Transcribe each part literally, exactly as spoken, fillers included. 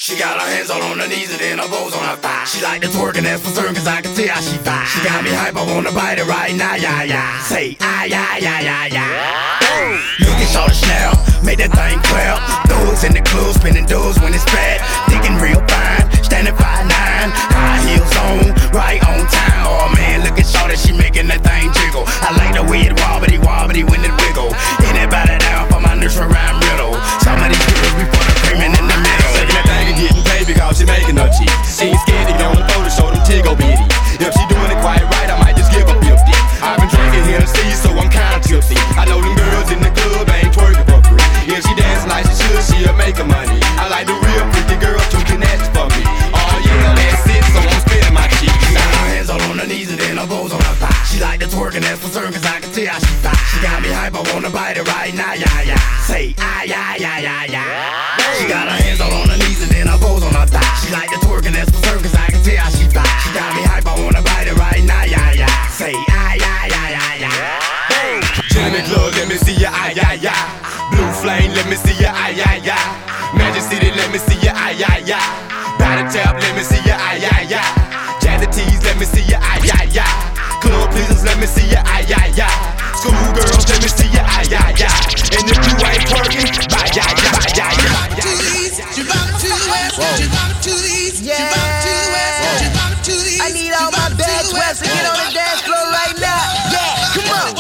She got her hands all on her knees and then her bows on her thigh. She like to twerk and that's for certain cause I can see how she fine. She got me hype, I wanna bite it right now, yeah, yeah. Say, ah, yeah, yeah, yeah, yeah. Look at Shawty Chanel, make that thing clap. Those in the club, spinning those when it's bad. Thinking real fine, standing five nine. High heels on, right on time. Oh man, look at Shawty, she making that thing jiggle. I like the way it wobbly, wobbly when it wiggle. Anybody down for my nursery rhyme riddle. Some of these girls we put a creaming in the middle. Taking that thing and getting paid because she making her cheap. She ain't scared to get on the floor to show them tiggle bitty. If she doing it quite right, I might just give her fifty. I've been drinking Hennessy, so I'm kinda tipsy. I know them girls in the club ain't twerking for free. If she dancing like she should, she'll make her money. I like the real pretty girls who can ask for me. Oh yeah, that's it, so I'm spinning my cheeks. She got her hands all on her knees and then her bows on her thigh. She like to twerk and that's for certain cause I can see how she fine. She got me hype, I wanna bite it right now, yeah, yeah. Say, ah, yeah, yeah, yeah, yeah. She got her hands all on her knees and then her bows on her thigh. She like to twerk and that's for certain cause I can see how she fine. She got me hype, I wanna bite it right now, yeah, yeah. Say, ah, yeah, yeah, yeah, yeah. Chill in the club, let me see ya, ah, yeah, yeah. Blue Flame, let me see ya, ah, yeah, yeah. Magic City, let me see ya, ah, yeah, yeah. Body Tap, let me see ya, ah, yeah, yeah. Jazzy Tees, let me see ya, ah, yeah, yeah. Club Pleasers, let me see ya, ah, yeah, yeah. School girls, let me see ya, ah, yeah, yeah. And if you ain't twerking, bye, yeah, yeah, bye, yeah, yeah. To the east, you bump to the west, you bump to the east, you bump to the west, you bump to the east. I need all my bad twins to get on the dance floor right now. Yeah, come on.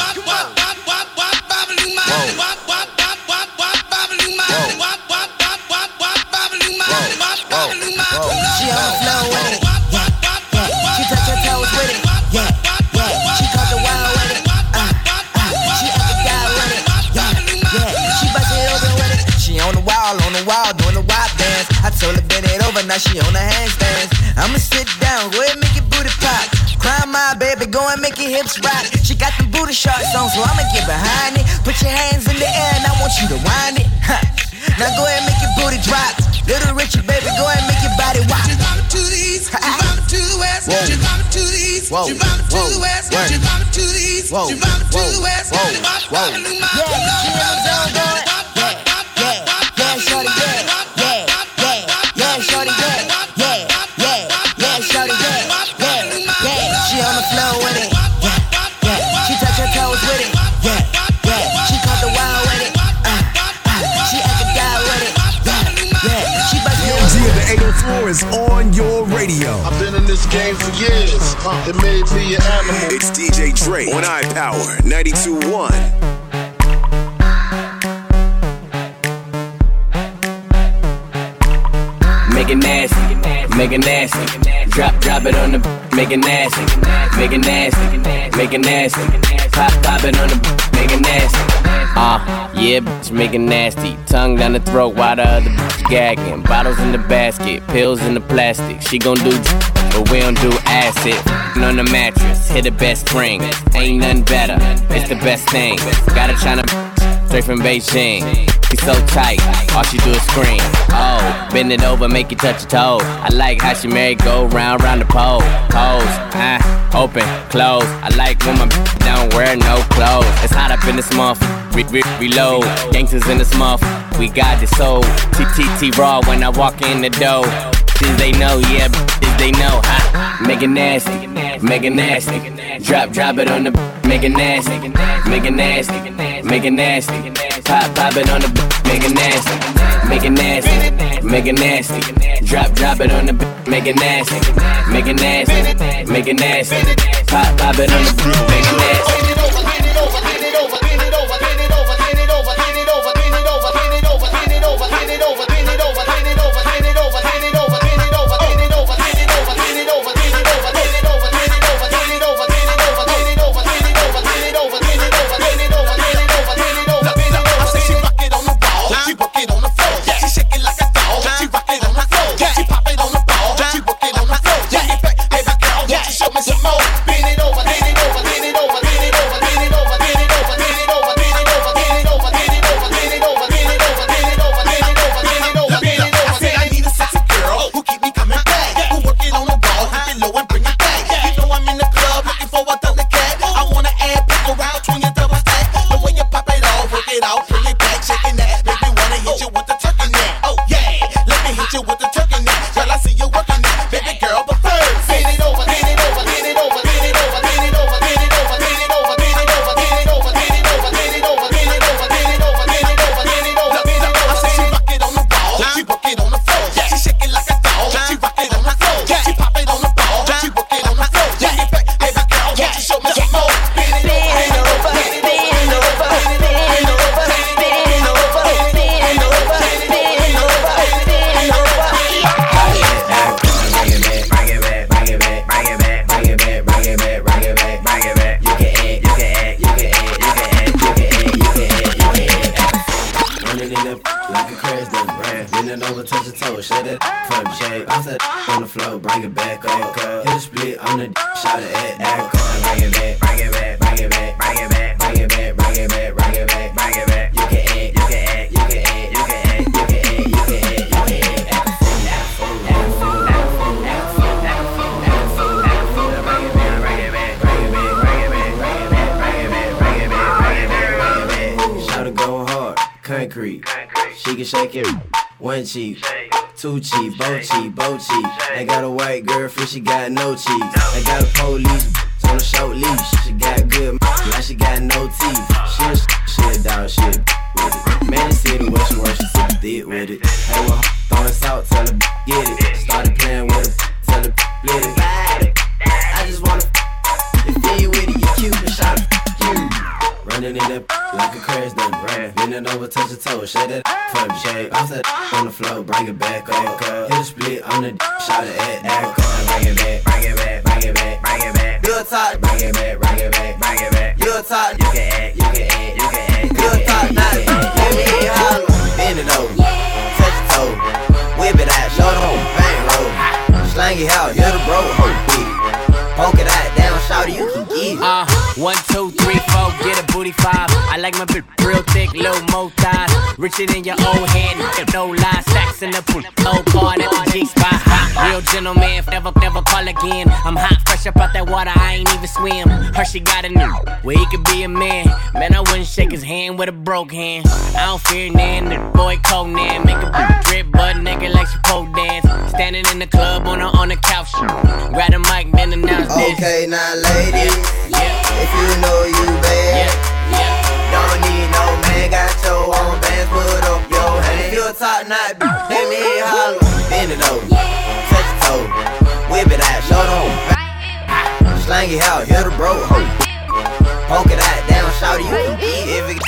She on the floor with it. Yeah, yeah. She touch her toes with it. Yeah, yeah. She caught the wild with it. Uh, uh. She up the guy with it. Yeah, yeah. She bust it open with it. She on the wall, on the wall, doing the wild dance. I told her bend it over, now she on the handstands. I'ma sit down, go ahead make your booty pop. Cry my baby, go and make your hips rock. She got them booty shorts on, so I'ma get behind it. Put your hands in the air and I want you to wind it. Huh. Now go ahead and make your booty drop. Little Richie, baby, go ahead and make your body wop. She bump to the east, she bump to the west, she bump to the east, she bump to the west, she bump to the east, she bump to the west, she bump to the east. Yeah, she in the zone going. Yeah, yeah, yeah, shorty, yeah, yeah, yeah, yeah, shorty, yeah, yeah, yeah, yeah, shorty, yeah, yeah, yeah. She on the floor with it. Yeah, yeah. She touch her toes with it. Yeah, yeah. She caught the wild with it. Uh, uh. She at the guy with it. Yeah, yeah. She bust it. G of the eight oh four is on your radio. I've been in this game for years. It made me an animal. It's D J Dre on iPower ninety-two point one. Make it nasty, make it nasty. Drop, drop it on the, make it nasty, make it nasty, make it nasty. Pop, pop it on the, make it nasty. Uh, yeah, bitch, make it nasty. Tongue down the throat while the other bitch gagging. Bottles in the basket, pills in the plastic. She gon' do, but we don't do acid. On the mattress, hit the best spring. Ain't nothing better, it's the best thing. Got a China straight from Beijing. She's so tight, all she do is scream. Oh, bend it over, make you touch your toe. I like how she merry go round, round the pole. Pose, uh, open, close. I like when my don't wear no clothes. It's hot up in this month, re re reload. Gangsters in this month, we got this soul. T T T raw when I walk in the door. Bitches they know, yeah, bitches they know, huh? Make it nasty, make it nasty. Drop, drop it on the, make it nasty, make it nasty, make it nasty. Pop, pop it on the, make it nasty, make it nasty, make it nasty. Drop, drop it on the, make it nasty, make it nasty, make it nasty. Pop, pop it on the, make it nasty. Some more, bend it over, bend it over, bend it over, bend it over, bend it over. shut it for the shake. Bounce that on the floor, bring it back up. Hit a split on the shot it at that. Bring it back, bring it back, bring it back, bring it back, bring it back, bring it back, bring it back, bring it back. You can act, you can act, you can act, you can act, you can act, you can act, you can act. Act a fool, act a fool, act a fool, act a fool, act a fool, act a fool, act a fool, act a fool. Bring it back, bring it back, bring it back, bring it back, bring it back, bring it back, bring it back, bring it back, bring it back. Shout it go hard, concrete. She can shake it, one cheek. Two cheap, both cheap, both cheap. They got a white girlfriend, she got no cheeks. They got a police on a short leash. She got good, like she got no teeth. She a, she a dog, she a with it. Man, they see the way she works, she super thick with it. Hey, well, throwing salt, tell her get it. Started playing with her, tell her split it. I just wanna if you with it, you cute, and shot it, you. Running in that like a crash done, right? Bending over, touch your toes, shut that for the shake. Bounce that on the floor, bring it back up. Hit a split on the shot it at that. Bring it back, bring it back, bring it back, bring it back. You a top, bring it back, bring it back, bring it back. You a top, you can act, you can act, you can act. You a top, not a let me holler. Bend it over, touch your toe, whip it out, show them bang roll. Slang it out, you're the bro, hold it. Poke it out, down, shout it, you can get it. Uh, one, two, three, four, get a booty five. I like my bitch real thick, little mo thighs. Richer than your old head, no lies. Stacks in the pool, old car at the G spot. Real gentleman, never, never call again. I'm hot, fresh up out that water, I ain't even swim. Her, she got a new, where he could be a man. Man, I wouldn't shake his hand with a broke hand. I don't fear nan, the boy Conan. Make a bitch drip, butt naked like she pole dance. Standing in the club on the, on the couch. Grab the mic, then announce this. Okay, now ladies, yeah. If you know you bad, yeah. Yeah. Don't need no man, got your own bands, put up your hand. If you a top knot, let me holler. Bend it over, touch your toe, whip it out, show them. Slang it out, hit the bro, ho. Poke it out, down, shout it, you can eat if it.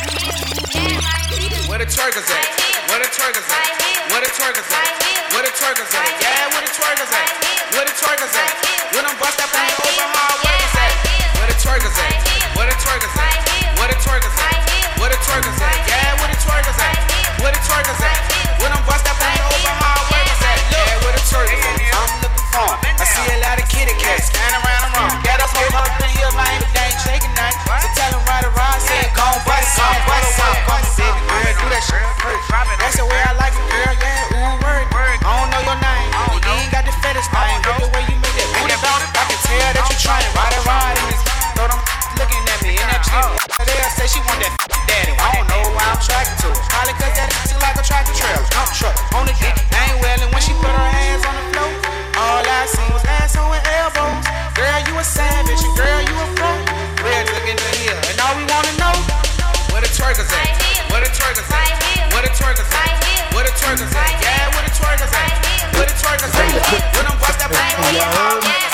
Where the twerkers at? Where the twerkers at? Where the twerkers at? Where the twerkers at? Yeah, where the twerkers at? Where the twerkers at? When I'm bust up on the open hard workers at? Where the twerkers at? Where the twerkers at? Where the twerkers at? Where the twerkers at? Yeah, where the twerkers at? Where the twerkers at? When I'm bust up on the open hard workers at? Yeah, where the twerkers at? I'm looking for 'em. I see a lot of kitty cats standing around the room. Got up on up in here, man, but they ain't shaking nothing. So tell them right around, say gon' bust up, bust up, bust up, baby girl, do that shit. That's the way I like it, girl. Yeah, ooh, word. I don't know your name, but you ain't got the fetish thing. Look the way you make that booty bounce. I can tell that you trying ride and ride in this. Throw them looking at me in that cheap. They say she want that daddy. I don't know why I'm tracking to her. Probably cause that is like a tractor trailer. Dump truck on the dick. I ain't well, and when she put her hands on the floor, all I seen was asshole and elbows. Girl, you a savage, and girl, you a pro. We're looking to here, and all we wanna know, where the twerkers at? Where the twerkers at? Where the twerkers at? Where the twerkers at? Yeah, where the twerkers at? Where the twerkers at? When I'm bust up, I ain't gonna hold it.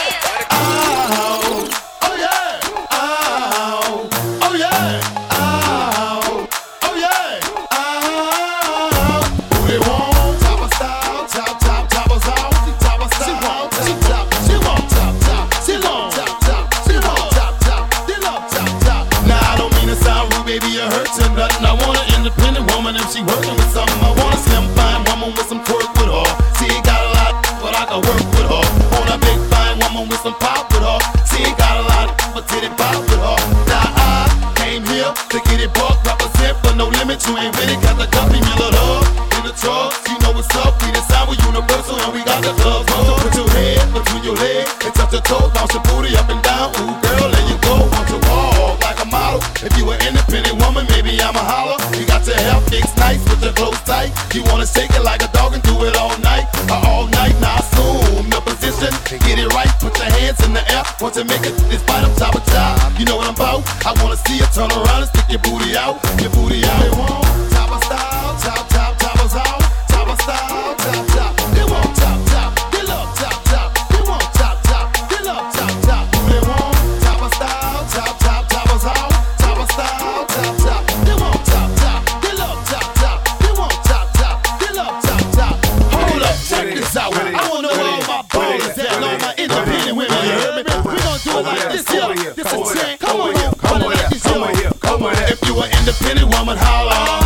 Oh, oh yeah, oh, oh yeah, oh, oh yeah, oh. They want top of style, top, top, top of style, top of style, top, top, she want top, top, she long, top, top, she want top, top, she love top, top. Now I don't mean to sound rude, baby, it hurts or nothing. I want an independent woman if she working with something. I want a slim, fine woman with some twerk with her. She ain't got a lot, but I can work with her. On a big fine woman with some pop with her. She ain't got a lot, but titty pop with her. Now I came here to get it buck, represent for no limit. You ain't really got the company, me love in the trucks. You know what's up, we decide we're universal and we got the clubs. So put your head between your legs and touch your toes, bounce your booty up and down. Ooh, girl, there you go, want to walk like a model. If you an independent woman, maybe I'm a holler. You got your hair fixed nice with your clothes tight. You wanna shake it like a dog and do it all night, or all night. Now assume the position, get it right, put your hands in the air. Want to make it this fight up top of top. You know what I'm about? I wanna see you turn around and stick your booty out, your booty out. They want top of style, top, top, top of style, top of style, top, top. They want top, top, they love top, top. They want top, top, they love top, top. They want top of style, top, top, top of style, top of style, top, top. They want top, top, they love top, top. They want top, top, they love top, top. Hold up, check this out. I wanna know all my ballers at, all my independent women. You heard me? We gon' do it like this here. This a chant. Come on here, come on here, come on here. If you an independent woman, holla.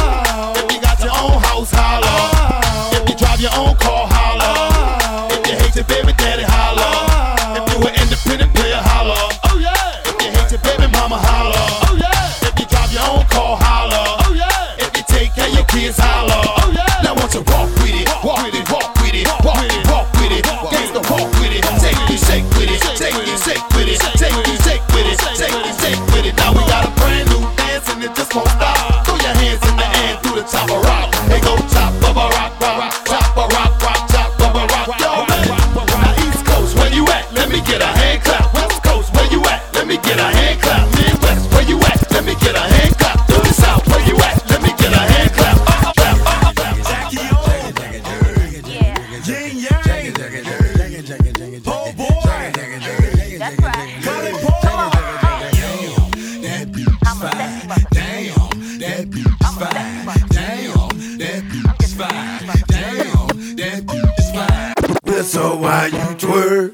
Yin yang. Jagga, jagga, jagga, jagga, jagga, jagga. Oh boy. Jagga, jagga, jagga, jagga, That's jagga, right. jagga, jagga, jagga. Damn, that beat's fine. Damn, that beat's fine. Damn, that beat's fine. Damn, that beat's fine. Well, so why you twerk?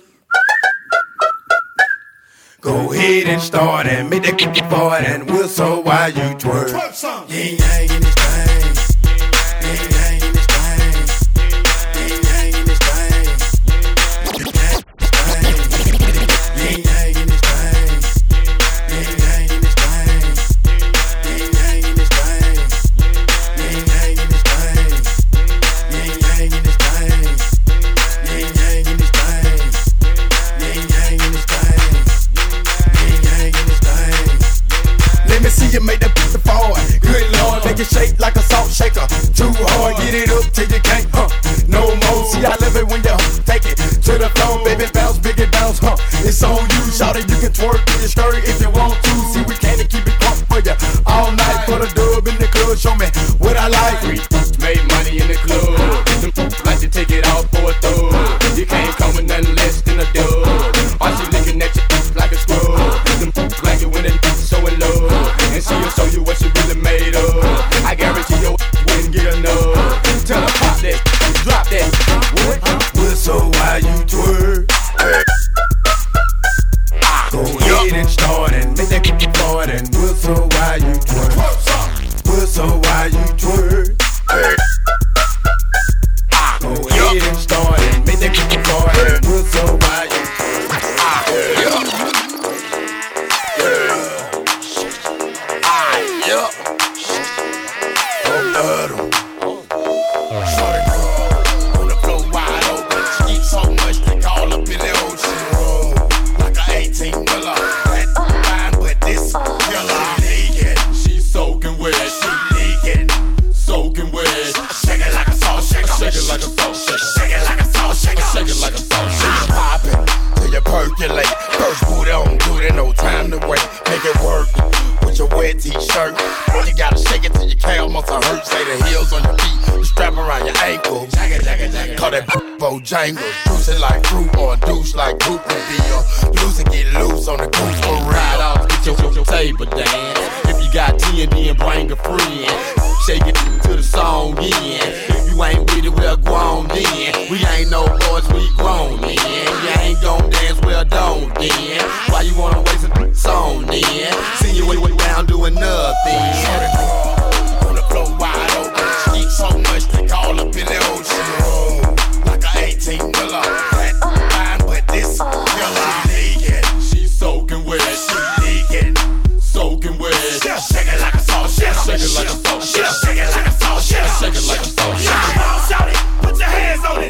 Go ahead and start and make that cookie fart and whistle while you twerk. Twerk some. Yin yang in this thing. Yin yang in this thing. Yin yang in this thing. Yin yang in this thing. Yin yang in this thing. Yin yang in this thing. Yin yang in this thing. Yin yang in this thing. Yin yang in this thing. Yin yang in this thing. Let me see you make that pussy forward. Good Lord, make it shake like a salt shaker. Too hard, get it up till you can't, huh? No more. See, I love it when you take it to the floor, baby, bounce, big it bounce, huh? It's on you, shout it, you can twerk in your skirt if you want to. See, we can't keep it pump for you all night. For the dub in the club, show me what I like. Made money in the club. Like to take it off for a thug. You can't come with nothing less than a dub. Why she looking at you like a scrub? Them like it when it's so in love. And she'll show you what she really made of. I guarantee you wouldn't get enough. Tell her pop that, drop that. What? Whistle while you twerk. Go ahead and start and make that cookie fart and whistle while you twerk. Whistle while you twerk. Go ahead and start and make that cookie fart and whistle while you twerk. Percolate, first boot on, do it, no time to wait. Make it work with your wet t-shirt. You gotta shake it till your calf muscle hurt. Say the heels on your feet, the strap around your ankle. Jagga, jagga, jagga. Call that Bojangles. Juice it like fruit or a douche like Goop deal. Loose and get loose on the goose for real. Ride off, get your, your table dance. If you got T and D and bring a friend, shake it to the song in. If you ain't with it, well, go on then. We ain't no boys, we grown then. You ain't gon' dance, well, don't then. Why you wanna waste a song then? See you way, way down doing nothing. On the floor wide open. Eat so much they call up in the ocean. Like a eighteen wheeler. Flat fine, but this killer naked. She soaking wet. She naked. Soaking wet. Shake it like a salt shaker. Shake it like a salt shaker. Shake it like a salt shaker. Shake it like a salt shaker. Come on, shout it. Put your hands on it.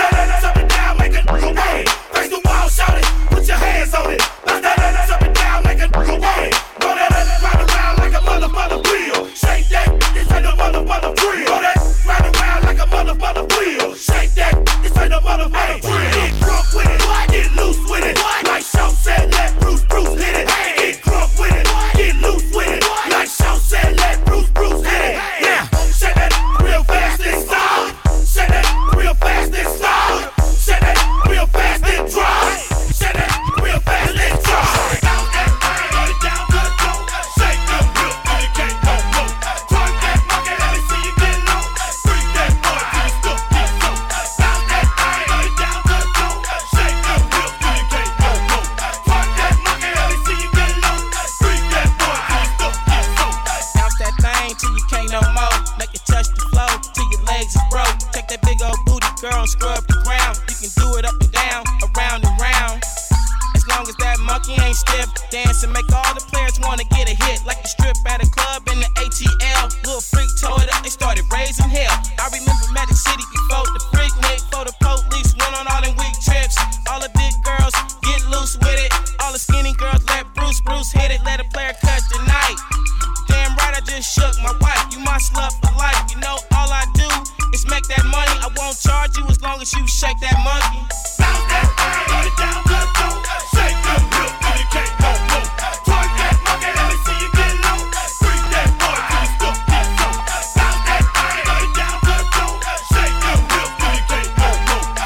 Up and down, make it go away. Face the wall, shout it. Put your hands on it. Up and down, make it go away. Roll that round around like a mother mother wheel. Shake that, this ain't a mother mother drill. Roll that round around like a mother mother wheel. Shake that, this ain't a mother mother drill. Get drunk with it, get loose with it. Like Shaw said, let Bruce Bruce hit it. Get drunk with it, get loose with it. Like Shaw said, let Bruce Bruce hit it. Yeah, shake that real fast and stop. Shake that real fast and stop. Shake that real fast and drop. Shake that real fast and drop. Down that thing, get it down to the floor. Shake them real good, you can't go low. Twerk that monkey, let me see you get low. Freak that boy till you stuck get low. Down that thing, get it down to the floor. Shake them real good, you can't go low. Twerk that monkey, let me see you get low. Freak that boy till you stuck get low. Bounce that thing till you can't no more. Make it touch the floor till your legs is broke. Take that big old booty, girl, and scrub the ground. You can do it up and down, around and round. As long as that monkey ain't stiff, dance and make all the players wanna get a hit. Like the strip at a club in the A T L. Little freak tore it up, they started raising hell. I remember Magic City before the freak nick, for the police went on all them weak trips. All the big girls get loose with it. All the skinny girls let Bruce Bruce hit it. Let a player cut the night. Damn right, I just shook my wife. You my slut for life. You know all I do is make that money. I won't charge you as long as you shake that monkey. Bounce that thing, get it down to the floor. Shake them real good, you can't go low. Twerk that monkey, let me see you get low. Freak that boy till you stuck get low. Bounce that thing, get it down to the floor. Shake them real good, you can't go low.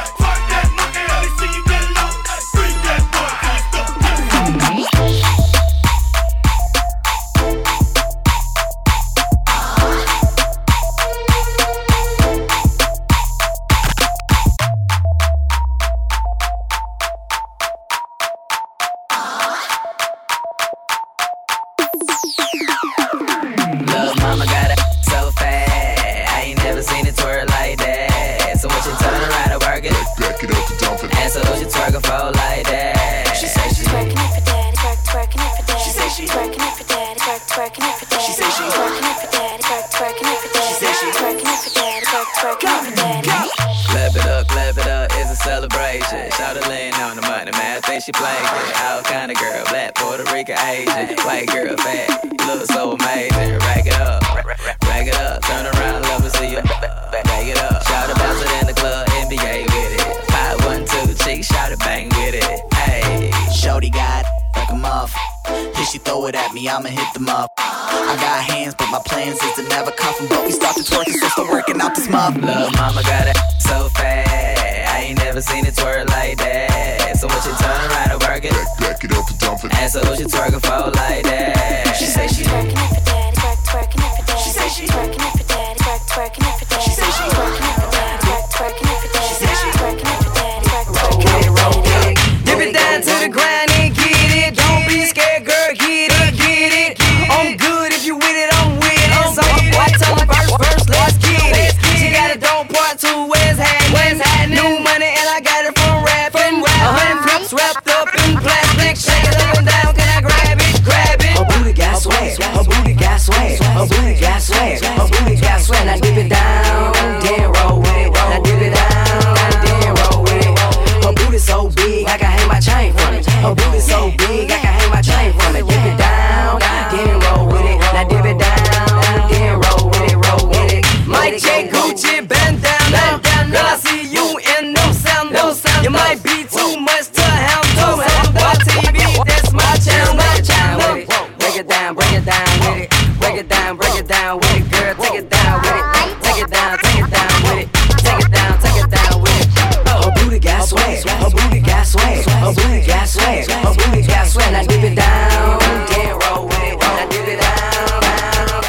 celebration. Shawty laying on the money, man. I think she played it. All kind of girl, black, Puerto Rican, Asian, white girl, fat. You look so amazing. Rack it up, rack it up. Turn around, love and see you. Back it up. Shawty bounce it in the club, N B A with it. Five, one, two, cheek, shawty bang with it. Hey, Shorty got like a muff. Here she throw it at me, I'ma hit them up. I got hands, but my plans is to never cuff them. But we start to twerking, so start working out this muff. Lil' mama got it so fat, I ain't never seen it twerk like that. So what you turn around and work it? Back, back it up and dump it. And so what you twerking for like that? She say she twerking it for daddy, twerk, twerking it for daddy. She say she twerking it for daddy, twerk, twerking it for daddy. She say she twerking it for daddy, twerk, twerking it for daddy. She say she twerking it for daddy, twerk, twerking it for daddy. Dip it down to the ground and get it. Don't be scared, girl, get it, get it. I'm good if you with it, I'm with it. So I tell them first, first, let's get it. She got a dope part two, where's happening? New money and I got it from rapping. A hundred flips wrapped up in plastic. Shake it up and down, can I grab it, grab it? Her booty got swag, her booty got swag, her booty got swag, her booty got swag. Now dip it down, then roll with it. Now dip it down, then roll with it. Her booty so big, I can hang my chain from it. Her booty so big, I can hang my chain from it. Dip it down, then roll with it. Now dip it down, then roll with it, roll with it. Mike J. Gucci bandana, girl I see you in no sandals. You might be too much to handle. Watch T V, that's my channel. Break it down, break it down with it. Break it down, break it down with it, girl. Take it down with it. Take it down, take it down with it. Take it down, take it down with it. Her booty got swag, her booty got swag, her booty got swag, her booty got swag. Now dip it down, then roll with it. Now dip it down, down,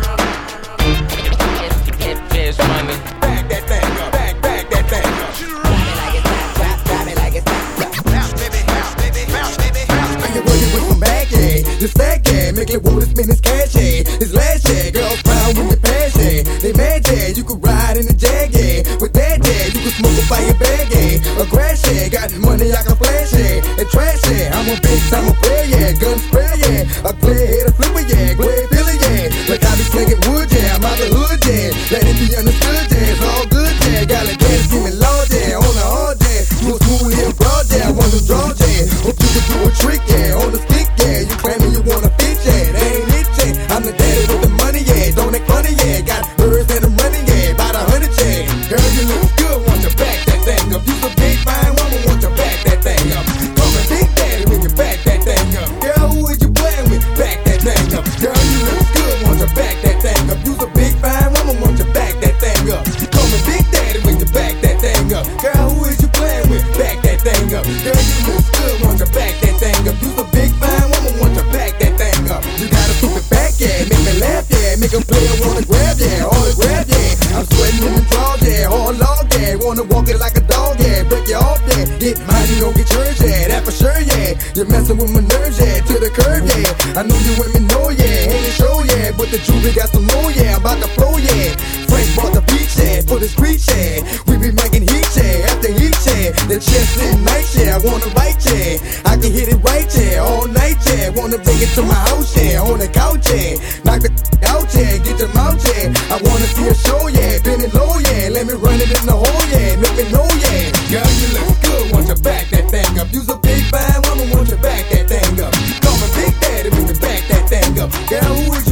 It is money. Back that thing up, back, back that thing up. Drop it like it's Bounce, baby, bounce, baby, bounce, baby, bounce. Are you working with some bag, yeah? This bag, yeah, make it wanna spin this cash, yeah. This last, yeah, girls proud with the passion. They mad, yeah, you could ride in the Jag, yeah. With that, yeah, you could smoke a fire bag, yeah. A grass, yeah, got money I can flash, yeah. And trash, yeah, I'm a big time a player, yeah. Gun spray, yeah. A clear head, a flipper, yeah. Glad Billy, yeah. Like I be slinging wood, yeah. I'm out the hood, yeah. Let it be understood, yeah. It's all good, yeah. Got a gas, give me low, yeah. On the hard, yeah. You a smooth here, broad, yeah. I want to draw, yeah. Hope you can do a trick, yeah. On the stick, yeah. You claiming you wanna fit, yeah. That ain't it, yeah. I'm the daddy with the money, yeah. Don't act funny, yeah. Got birds that I'm running, yeah. About a hundred, yeah. Girl, you look good, want to back that thing up. You a big fine woman, want to back that thing up. Call me Big Daddy when you back that thing up. Girl, who is you playing with? Back that thing up. Girl, you look good, want to back that thing up. You a big fine woman, want to back that thing up. Call me Big Daddy when you back that thing up. Girl, who is you playing with? Back that thing up. Girl, you look good, want to back that thing up. You a big fine woman, want to back that thing up. You got a stupid back, yeah. Make me laugh, yeah. Make a player wanna grab, yeah. All the grab, yeah. I'm sweating in the draw, yeah. Hard log, yeah. Wanna walk it like a dog, yeah. Break you off, yeah. Get mine, you gon' get yours, yeah. That for sure, yeah. You're messing with my nerves, yeah. To the curb, yeah. I know you women know, yeah. Ain't a show, yeah. But the jewelry got some more, yeah. I'm about to flow, yeah. Frank bought the beach, yeah. For the street, yeah. We be making heat, yeah. After heat, yeah. The chest sitting nice, yeah. I wanna bite, yeah. I can hit it right, yeah. All night, yeah. Wanna bring it to my house, yeah. On the couch, yeah. Knock the out, yeah. Get your mouth, yeah. I wanna see a show, yeah. Bend it low, yeah. Let me run it in the hole, yeah. Make it know, yeah. Girl, you look good, want to back that thing up. You's a big fine woman, want to back that thing up. Call me Big Daddy when you back that thing up. Girl, who is